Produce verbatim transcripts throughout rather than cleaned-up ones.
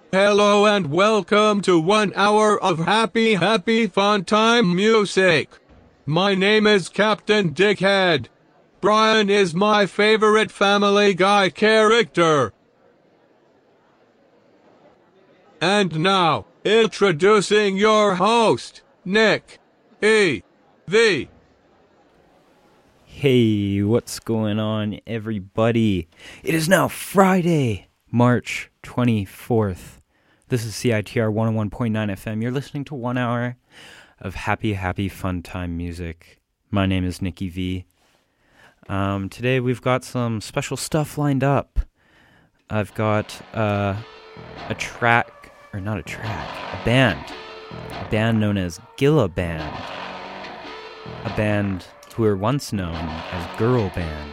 Hello and welcome to one hour of happy, happy fun time music. My name is Captain Dickhead. Brian is my favorite Family Guy character. And now, introducing your host, Nick E. V. Hey, what's going on, everybody? It is now Friday, March twenty-fourth. This is C I T R one oh one point nine F M. You're listening to one hour of happy, happy, fun time music. My name is Nicky V. Um, today we've got some special stuff lined up. I've got uh, a track, or not a track, a band. A band known as Gilla Band. A band who were once known as Girl Band.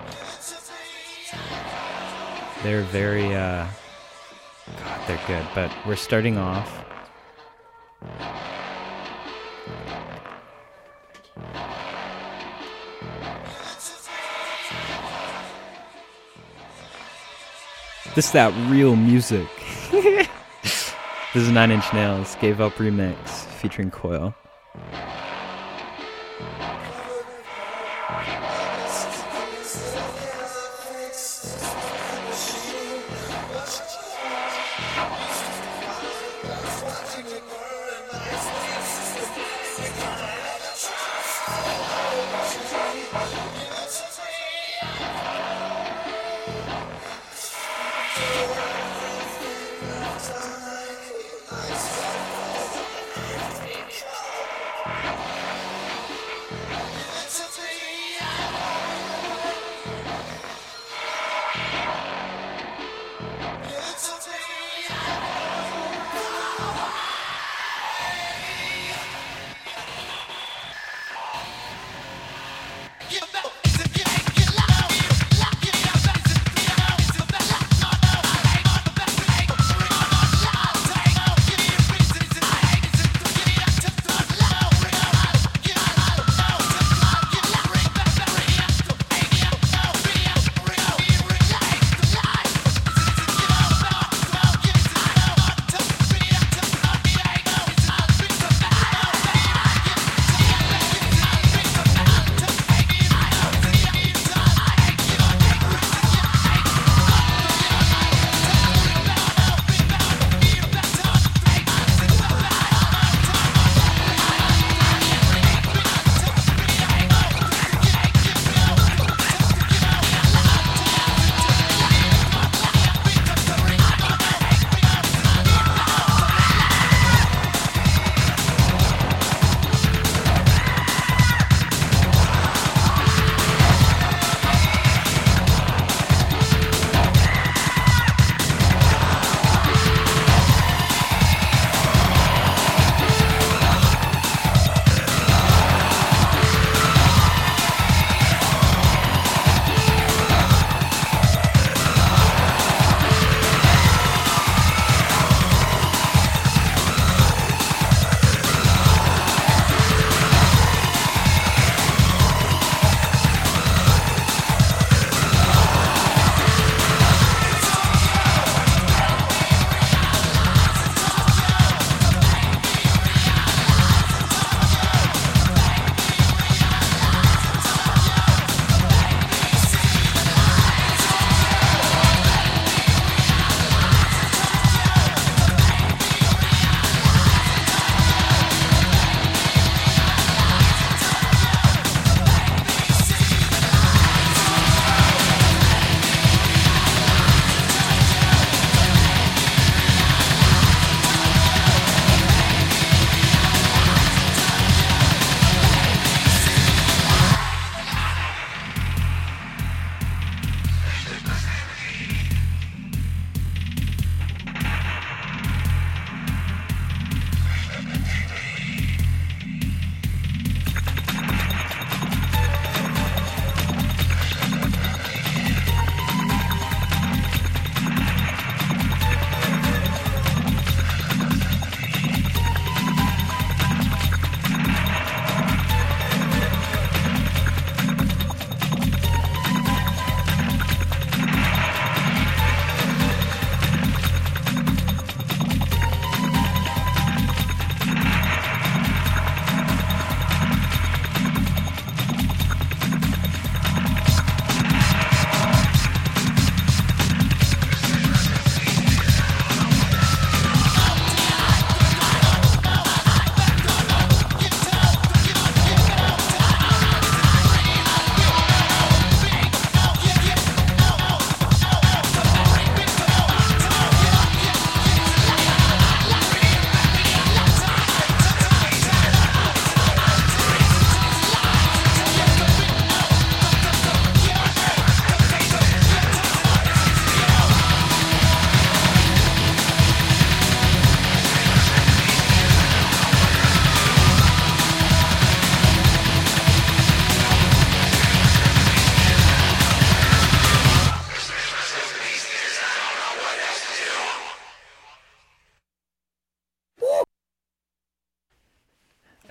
They're very, uh, God, they're good, but we're starting off this is that real music. This is Nine Inch Nails, Gave Up Remix, featuring Coil.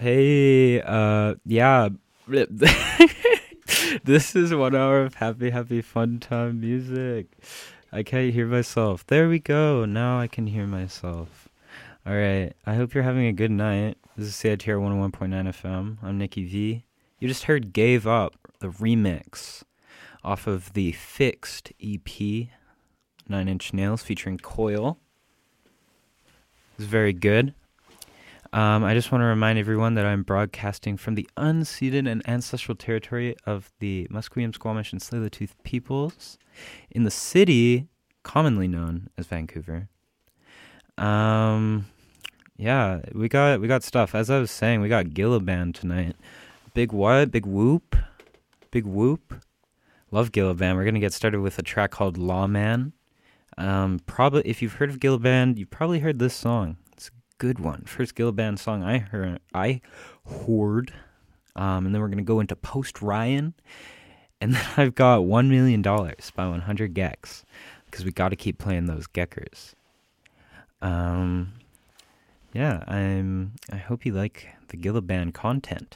Hey, uh, yeah. This is one hour of happy, happy, fun time music. I can't hear myself. There we go. Now I can hear myself. All right. I hope you're having a good night. This is C I T R one oh one point nine F M. I'm Nikki V. You just heard Gave Up, the remix, off of the Fixed E P, Nine Inch Nails, featuring Coil. It's very good. Um, I just want to remind everyone that I'm broadcasting from the unceded and ancestral territory of the Musqueam, Squamish, and Tsleil-Waututh peoples in the city commonly known as Vancouver. Um, yeah, we got we got stuff. As I was saying, we got Gilliband tonight. Big what? Big whoop? Big whoop? Love Gilliband. We're gonna get started with a track called Lawman. Um, probably if you've heard of Gilliband, you've probably heard this song. Good one. First Gilliband song I heard, I heard, um, and then we're gonna go into Post Ryan, and then I've got One Million Dollars by one hundred gecs because we got to keep playing those geckers. Um, yeah, I'm. I hope you like the Gilliband content.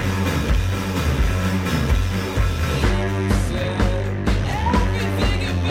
Everything about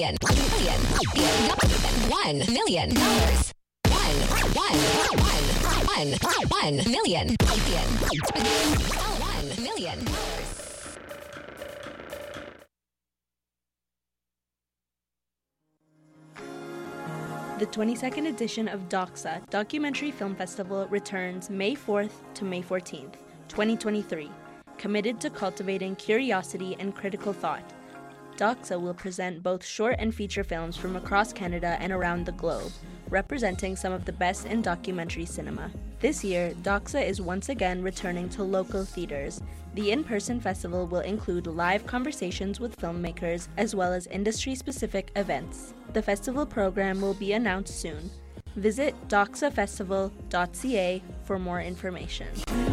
million, million, one million dollars. One, one, one, one, one million, million, one million dollars. The twenty-second edition of Doxa Documentary Film Festival returns May fourth to May fourteenth, twenty twenty-three, committed to cultivating curiosity and critical thought. Doxa will present both short and feature films from across Canada and around the globe, representing some of the best in documentary cinema. This year, Doxa is once again returning to local theaters. The in-person festival will include live conversations with filmmakers as well as industry-specific events. The festival program will be announced soon. Visit doxa festival dot c a for more information.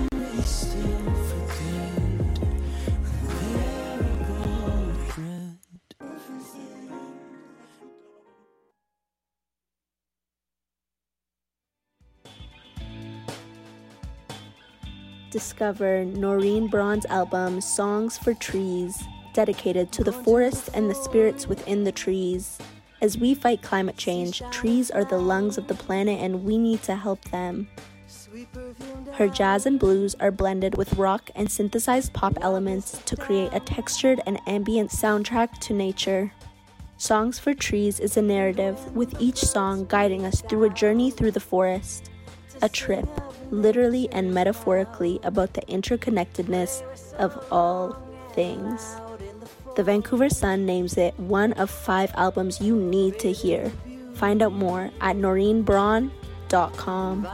Discover Noreen Braun's album Songs for Trees, dedicated to the forest and the spirits within the trees. As we fight climate change, trees are the lungs of the planet and we need to help them. Her jazz and blues are blended with rock and synthesized pop elements to create a textured and ambient soundtrack to nature. Songs for Trees is a narrative, with each song guiding us through a journey through the forest. A trip, literally and metaphorically, about the interconnectedness of all things. The Vancouver Sun names it one of five albums you need to hear. Find out more at noreen braun dot com.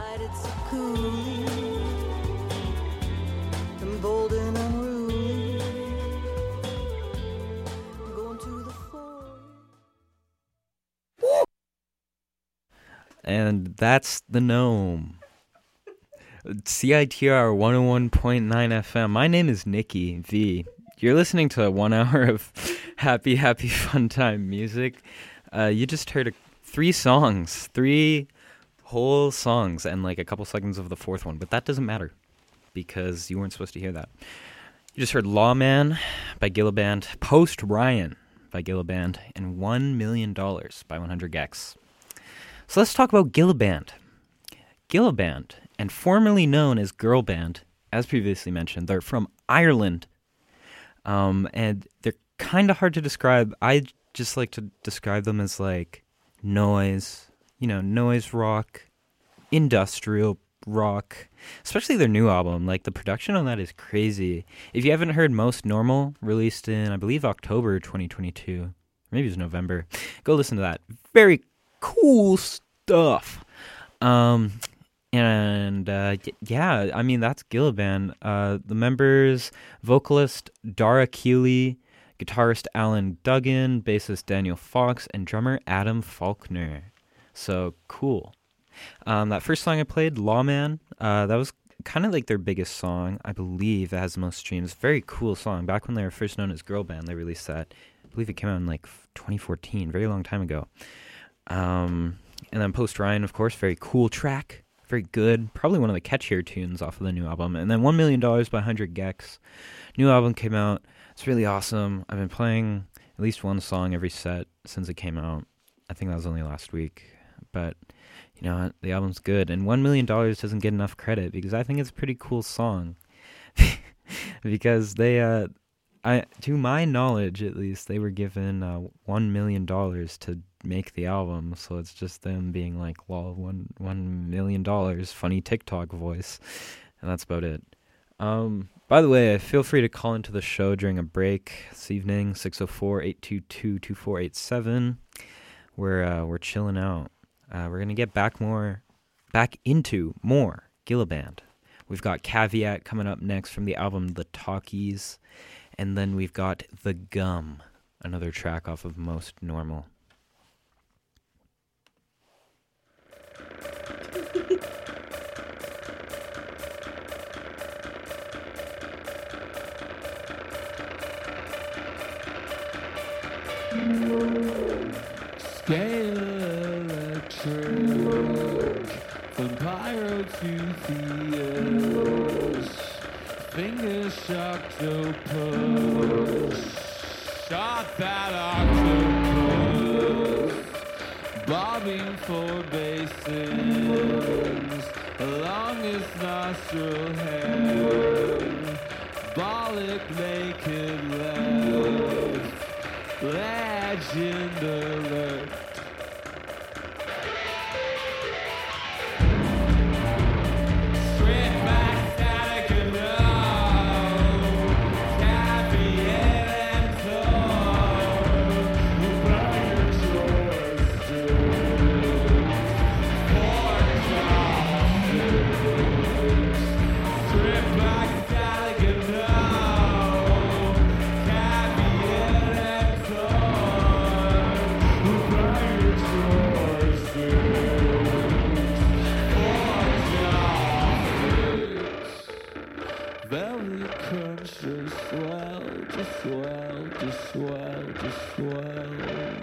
And that's the Gnome. C I T R one oh one point nine F M. My name is Nikki V. You're listening to one hour of happy, happy, fun time music. Uh, you just heard a, three songs, three whole songs, and like a couple seconds of the fourth one. But that doesn't matter because you weren't supposed to hear that. You just heard Lawman by Gilliband, Post Ryan by Gilliband, and one million dollars by one hundred gecs. So let's talk about Gilliband. Gilliband, and formerly known as Girl Band, as previously mentioned, they're from Ireland. Um, and they're kind of hard to describe. I just like to describe them as like noise, you know, noise rock, industrial rock, especially their new album. Like the production on that is crazy. If you haven't heard Most Normal, released in, I believe, October twenty twenty-two, maybe it was November, go listen to that. Very cool stuff. Um, and uh, yeah, I mean, that's Gilliband. Uh, the members, vocalist Dara Keeley, guitarist Alan Duggan, bassist Daniel Fox, and drummer Adam Faulkner. So cool. Um, that first song I played, Lawman, uh, that was kind of like their biggest song, I believe, that has the most streams. Very cool song. Back when they were first known as Girl Band, they released that. I believe it came out in like twenty fourteen, very long time ago. Um, and then Post Ryan, of course, very cool track, very good, probably one of the catchier tunes off of the new album. And then one million dollars by one hundred gecs. New album came out. It's really awesome. I've been playing at least one song every set since it came out. I think that was only last week. But, you know, the album's good. And one million dollars doesn't get enough credit because I think it's a pretty cool song. Because they, uh, I, to my knowledge at least, they were given uh, one million dollars to make the album, so it's just them being like, lol, one one million dollars, funny TikTok voice, and that's about it. Um, by the way, feel free to call into the show during a break this evening, six oh four, eight two two, two four eight seven. We're uh, we're chilling out. Uh, we're gonna get back more, back into more Gilliband. We've got Caveat coming up next from the album The Talkies, and then we've got The Gum, another track off of Most Normal. Scale electric, from pyro to Theus, finger octopus, shot that octopus. bobbing for bases along his nostril hair, bollock naked left, legend alert. Straight back, static and low, caveat and toe, burn yours through, pork chops. Straight back, static and low, caveat and toe, burn yours through. Belly crunch, just swell, just swell, just swell, just swell.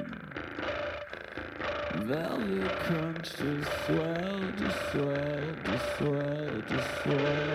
Belly crunch, just swell, just swell, just swell, just swell.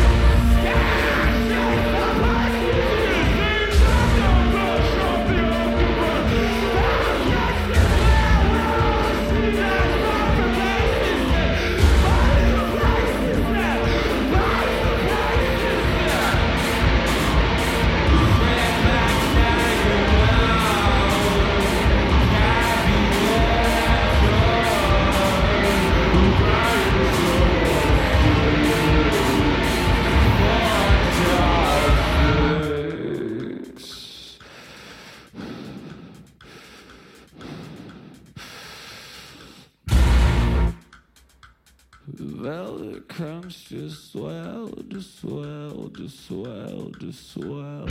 Velvet crunch, just swell, just swell, just swell, just swell.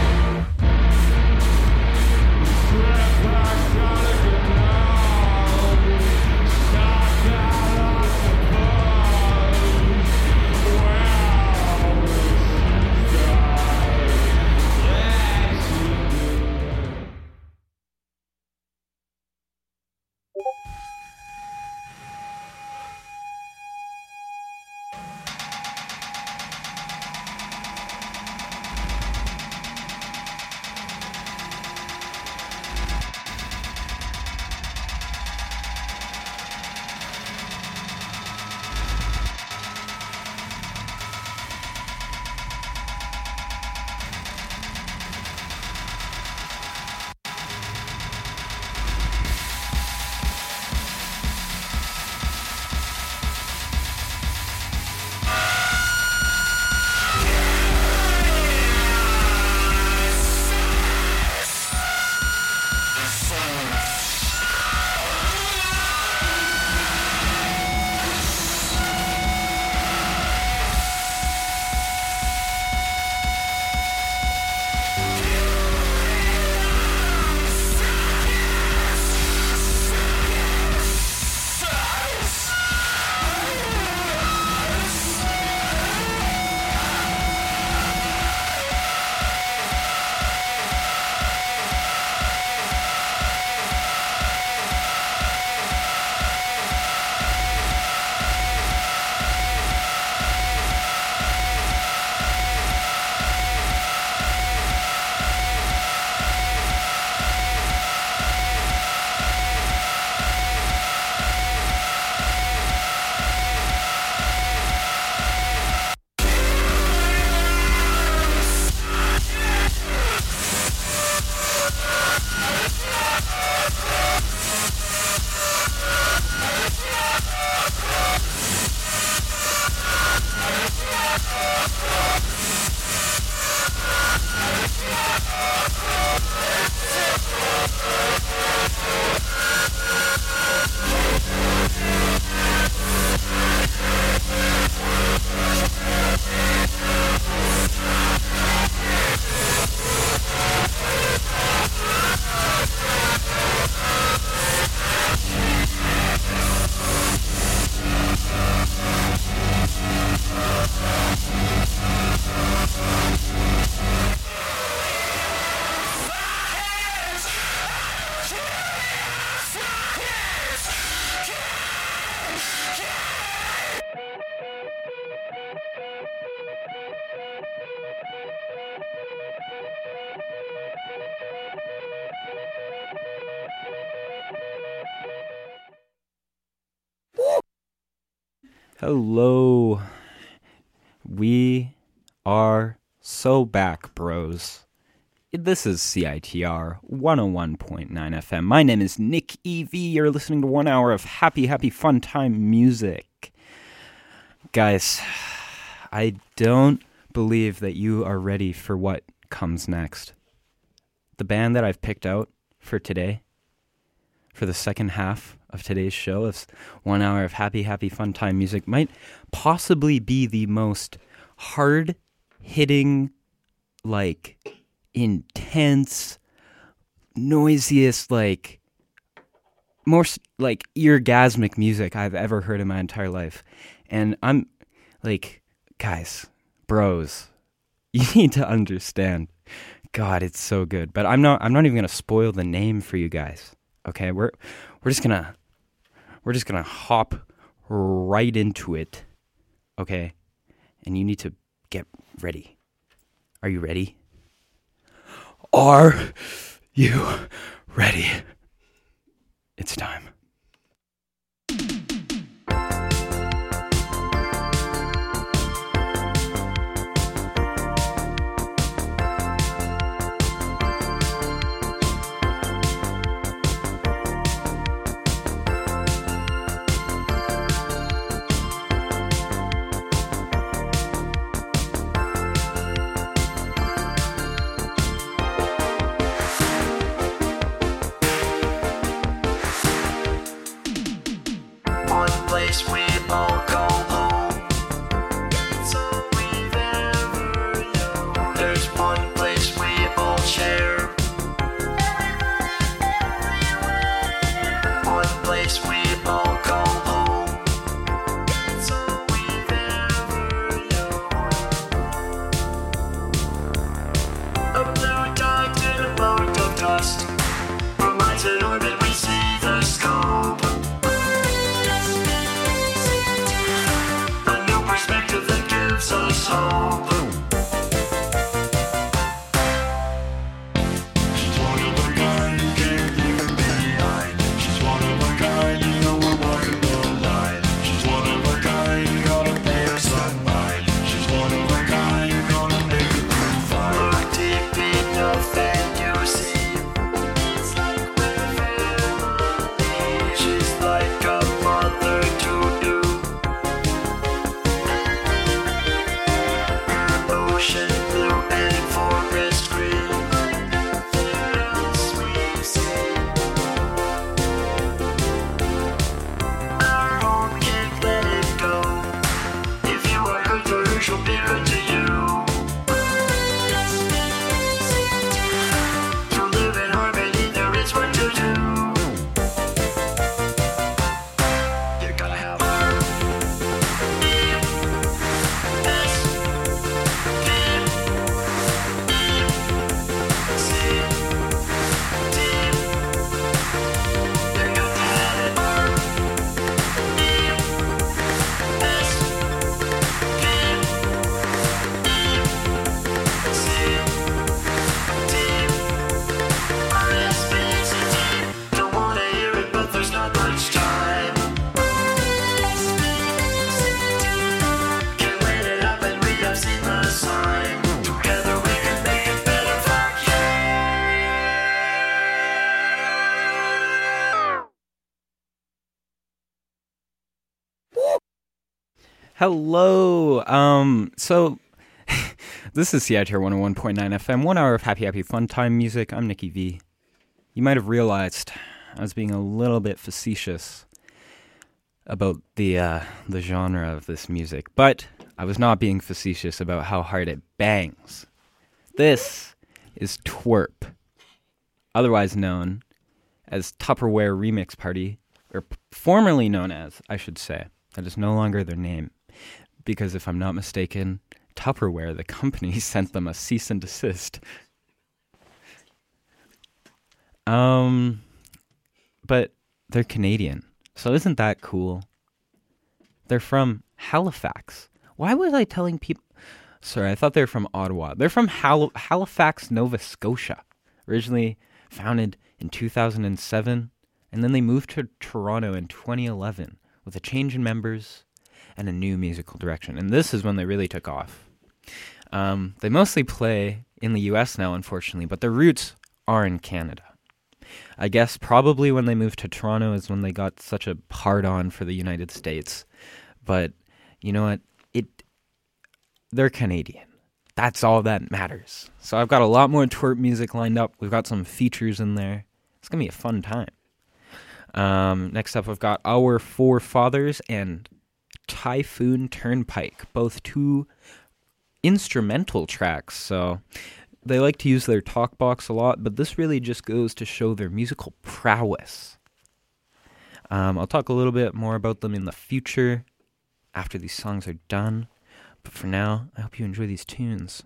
Strap back, gotta get down. Shock out on the pose. Wow, let's you do it. Hello. We are so back, bros. This is C I T R one oh one point nine F M. My name is Nick E V. You're listening to one hour of happy, happy, fun time music. Guys, I don't believe that you are ready for what comes next. The band that I've picked out for today, for the second half of today's show, of one hour of happy, happy, fun time music, might possibly be the most hard-hitting, like, intense, noisiest, like, most, like, eargasmic music I've ever heard in my entire life. And I'm, like, guys, bros, you need to understand. God, it's so good. But I'm not, I'm not even going to spoil the name for you guys. Okay, we're, we're just gonna, we're just gonna hop right into it. Okay, and you need to get ready. Are you ready? Are you ready? It's time. Hello. Um, so this is C I T R one oh one point nine F M, one hour of happy, happy, fun time music. I'm Nicky V. You might have realized I was being a little bit facetious about the uh, the genre of this music, but I was not being facetious about how hard it bangs. This is Twerp, otherwise known as Tupperware Remix Party, or p- formerly known as, I should say. That is no longer their name. Because if I'm not mistaken, Tupperware, the company, sent them a cease and desist. Um, but they're Canadian, so isn't that cool? They're from Halifax. Why was I telling people? Sorry, I thought they were from Ottawa. They're from Hal- Halifax, Nova Scotia. Originally founded in two thousand seven, and then they moved to Toronto in twenty eleven with a change in members and a new musical direction. And this is when they really took off. Um, they mostly play in the U S now, unfortunately, but their roots are in Canada. I guess probably when they moved to Toronto is when they got such a hard-on for the United States. But you know what? It they're Canadian. That's all that matters. So I've got a lot more twerp music lined up. We've got some features in there. It's going to be a fun time. Um, next up, I've got Our Forefathers and Typhoon Turnpike, both two instrumental tracks. So they like to use their talk box a lot, but this really just goes to show their musical prowess. Um, I'll talk a little bit more about them in the future after these songs are done. But for now, I hope you enjoy these tunes.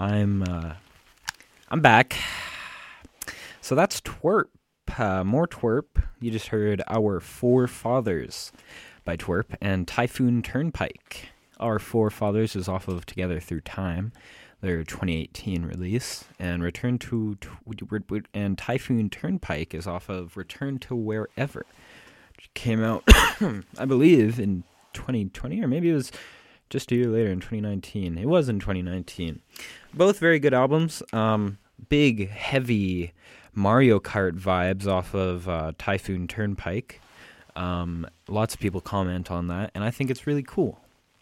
I'm uh, I'm back. So that's Twerp. Uh, more Twerp. You just heard Our Forefathers by Twerp and Typhoon Turnpike. Our Forefathers is off of Together Through Time, their twenty eighteen release, and Return to and Typhoon Turnpike is off of Return to Wherever, which came out, I believe, in twenty twenty, or maybe it was just a year later in twenty nineteen. It was in twenty nineteen. Both very good albums. Um, big, heavy Mario Kart vibes off of uh, Typhoon Turnpike. Um, lots of people comment on that, and I think it's really cool.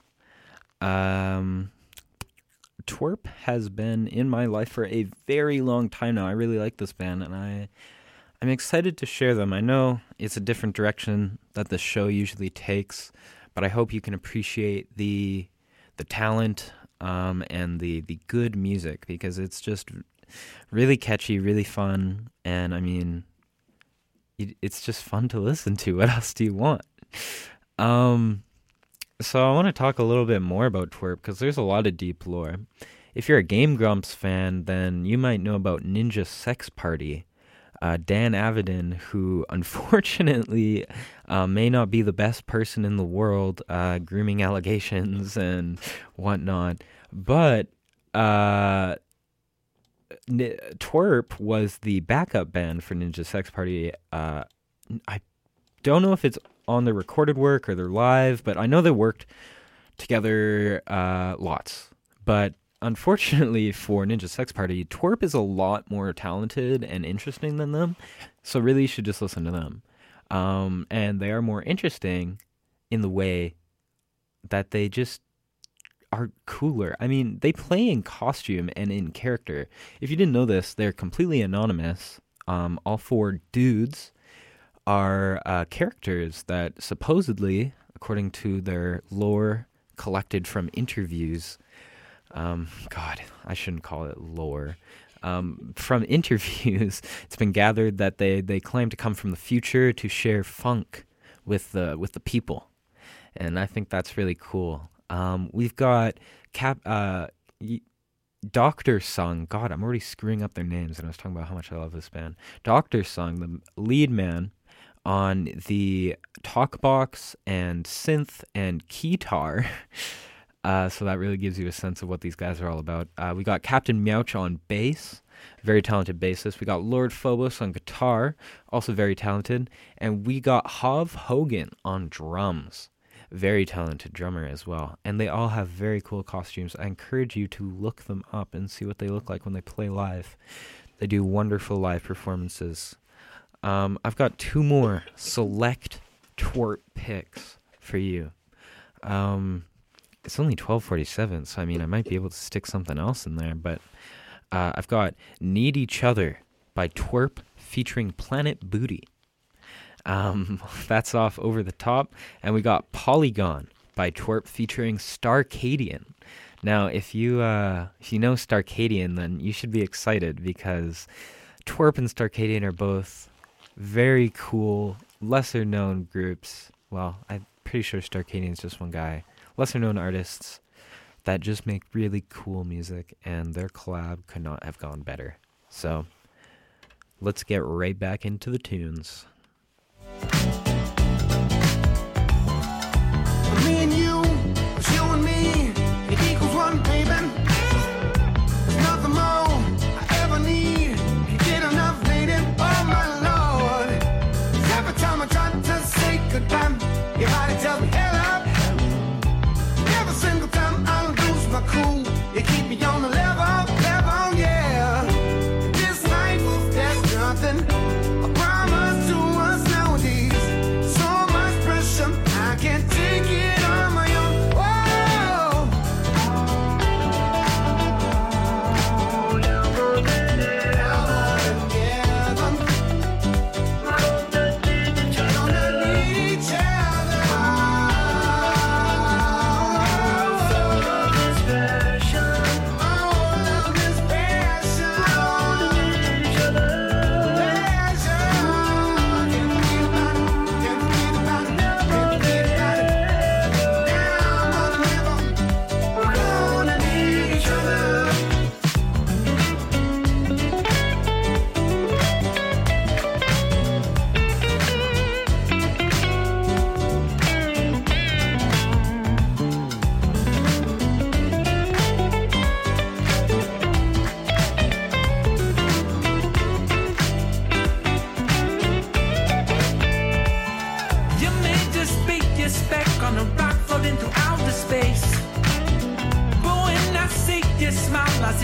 Um, Twerp has been in my life for a very long time now. I really like this band, and I, I'm excited to share them. I know it's a different direction that the show usually takes, but I hope you can appreciate the the talent um, and the, the good music, because it's just really catchy, really fun, and I mean, it, it's just fun to listen to. What else do you want? Um, so I want to talk a little bit more about Twerp, because there's a lot of deep lore. If you're a Game Grumps fan, then you might know about Ninja Sex Party. Uh, Dan Avidan, who unfortunately uh, may not be the best person in the world, uh, grooming allegations and whatnot, but uh, N- Twerp was the backup band for Ninja Sex Party. Uh, I don't know if it's on their recorded work or their live, but I know they worked together uh, lots. But unfortunately for Ninja Sex Party, Twerp is a lot more talented and interesting than them, so really you should just listen to them. Um, and they are more interesting in the way that they just are cooler. I mean, they play in costume and in character. If you didn't know this, they're completely anonymous. Um, all four dudes are uh, characters that supposedly, according to their lore collected from interviews, Um, God, I shouldn't call it lore. Um, from interviews, it's been gathered that they, they claim to come from the future to share funk with the with the people, and I think that's really cool. Um, we've got Cap, uh, Doctor Sung. God, I'm already screwing up their names, and I was talking about how much I love this band. Doctor Sung, the lead man on the talkbox and synth and keytar. Uh, so that really gives you a sense of what these guys are all about. Uh, we got Captain Meowch on bass, very talented bassist. We got Lord Phobos on guitar, also very talented. And we got Hav Hogan on drums, very talented drummer as well. And they all have very cool costumes. I encourage you to look them up and see what they look like when they play live. They do wonderful live performances. Um, I've got two more select Twerp picks for you. Um... It's only twelve forty-seven, so I mean, I might be able to stick something else in there, but uh, I've got Need Each Other by Twerp featuring Planet Booty. Um, that's off Over the Top. And we got Polygon by Twerp featuring Starcadian. Now, if you uh, if you know Starcadian, then you should be excited, because Twerp and Starcadian are both very cool, lesser-known groups. Well, I'm pretty sure Starcadian is just one guy. Lesser-known artists that just make really cool music, and their collab could not have gone better. So, let's get right back into the tunes. Me and you, you and me, it equals one, baby. There's nothing more I ever need. You get enough, lady, oh my Lord. Every time I try to say goodbye, your body tells me hell up. Every single time I lose my cool, you keep me on the level, level, yeah. This life, there's nothing I promise to us nowadays.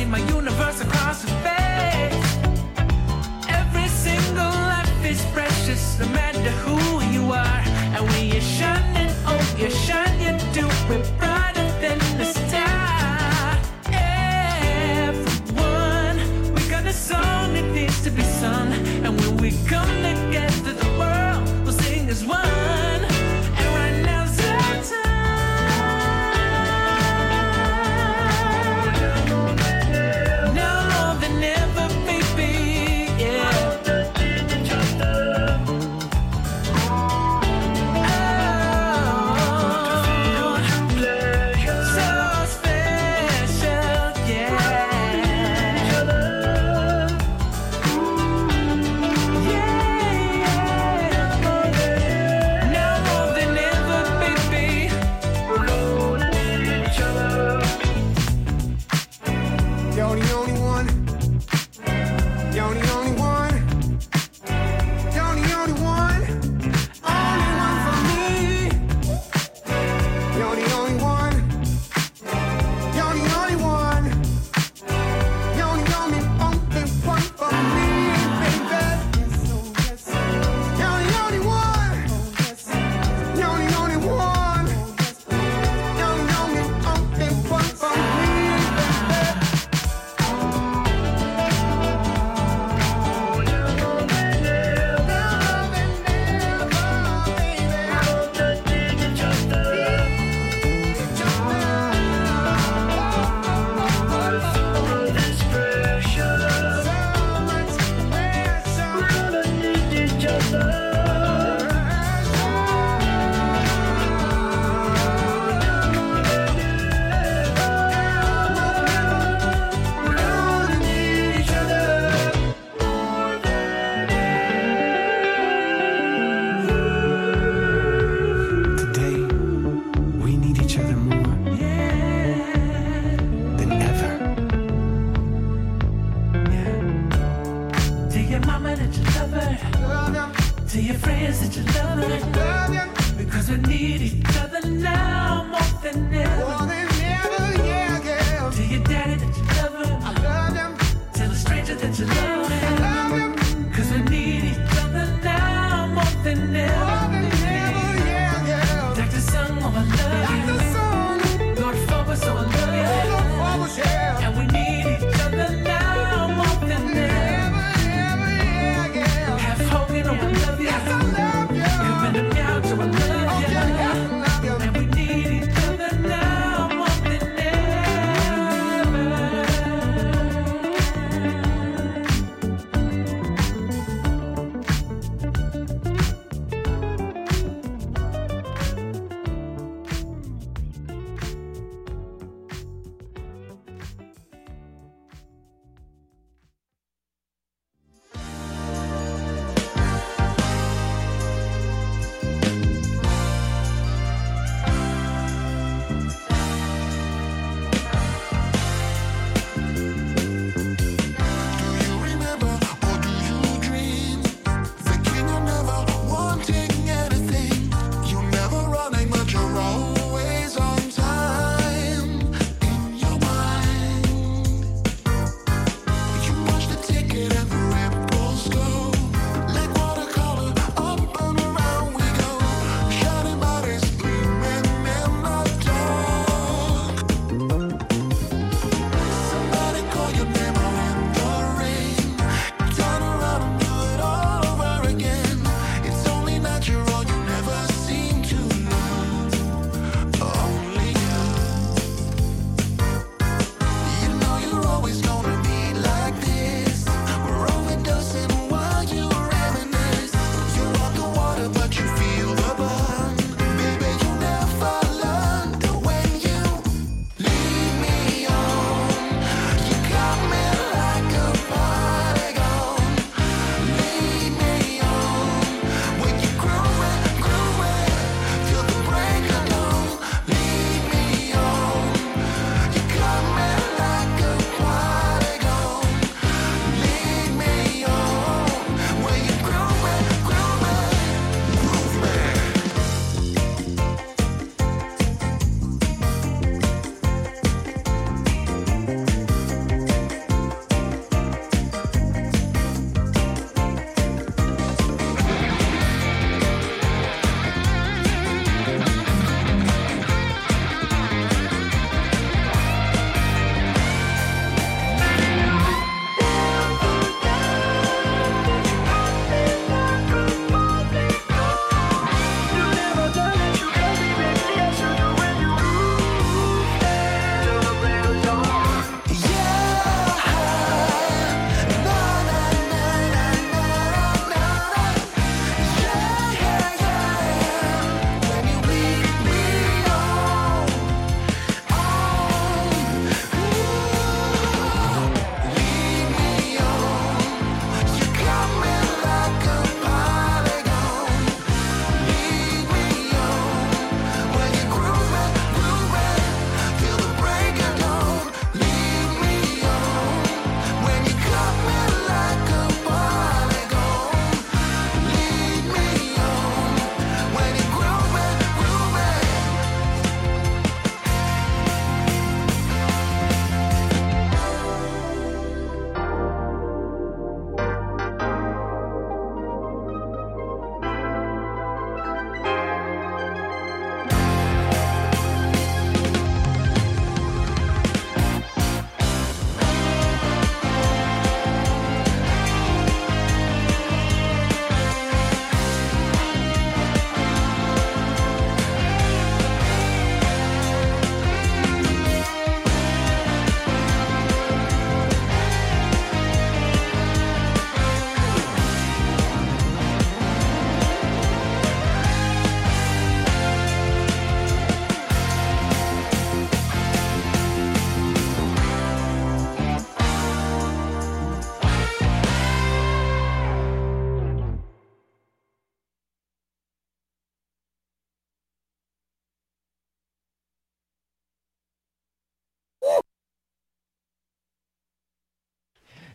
made my universe across the face. Every single life is precious, no matter who you are. And when you're shining, oh, you shine, you do it brighter than the star. Everyone, we got a song that needs to be sung. And when we come together, the world will sing as one. And right now's our time. Now more than ever, baby, yeah. We need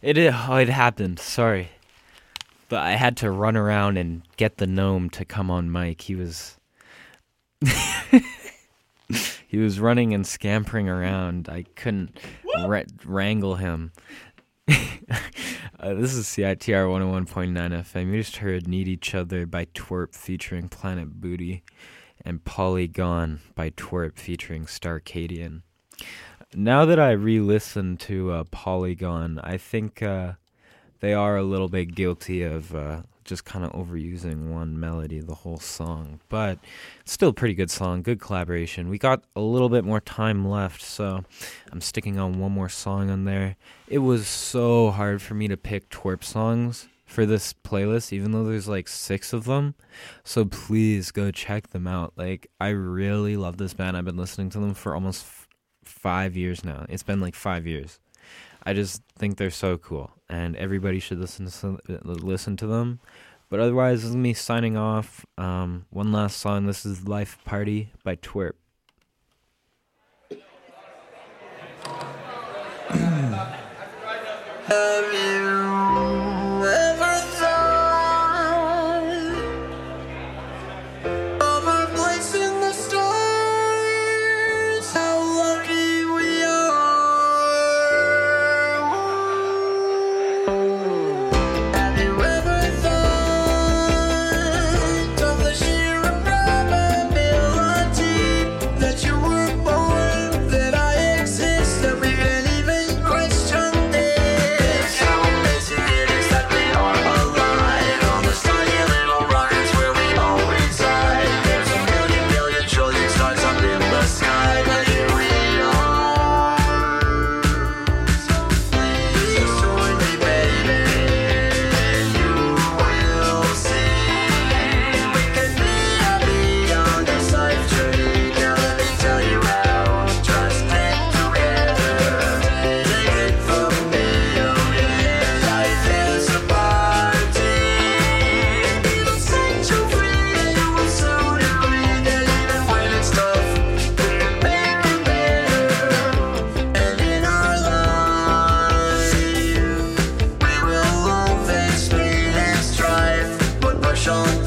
It is, oh, it happened. Sorry. But I had to run around and get the gnome to come on mic. He was he was running and scampering around. I couldn't ra- wrangle him. uh, this is C I T R one oh one point nine F M. You just heard Need Each Other by Twerp featuring Planet Booty and Polygon by Twerp featuring Starcadian. Now that I re-listened to uh, Polygon, I think uh, they are a little bit guilty of uh, just kind of overusing one melody the whole song. But it's still a pretty good song, good collaboration. We got a little bit more time left, so I'm sticking on one more song on there. It was so hard for me to pick Twerp songs for this playlist, even though there's like six of them. So please go check them out. Like, I really love this band. I've been listening to them for almost f- five years now. It's been like five years. I just think they're so cool, and everybody should listen to listen to them. But otherwise, this is me signing off. Um, one last song. This is Life Party by Twerp. Have you ever thought of our place in the stars? How lucky we are. Have you ever thought of the sheer probability that you were born, that I exist, that we can even question this? How amazing it is that we are alive on this tiny little rockets where we all reside. There's a million, billion, trillion stars up in the sky, but here we are. So please just join me, baby, and you will see we can be happy on this life journey. Now let me tell you how. Just stick together. Take it from me, oh yeah. Life is a party. It'll set you free, and you will soon agree that even when it's tough, we can make it better. And in our lives, we will all face pain and strife, but push on